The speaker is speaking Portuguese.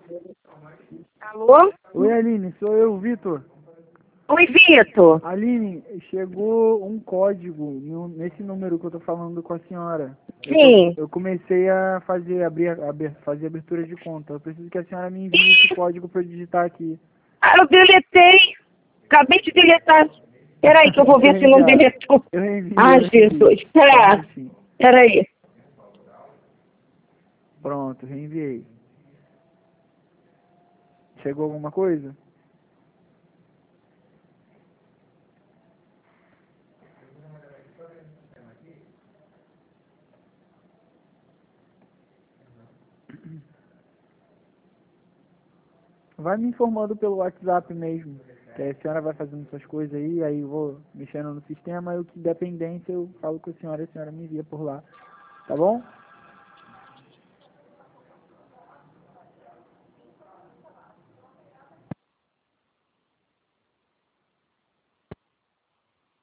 Alô? Oi, Aline, sou eu, Vitor. Oi, Vitor. Aline, chegou um código nesse número que eu tô falando com a senhora. Sim. Eu comecei a fazer fazer abertura de conta. Eu preciso que a senhora me envie esse código para eu digitar aqui. Ah, eu deletei. Acabei de deletar. Peraí que eu vou ver se não deletou. Eu envio. Ah, Jesus. Espera. Peraí. Pronto, reenviei. Chegou alguma coisa? Vai me informando pelo WhatsApp mesmo. Que aí a senhora vai fazendo suas coisas aí eu vou mexendo no sistema, e o que der pendência eu falo com a senhora me envia por lá. Tá bom?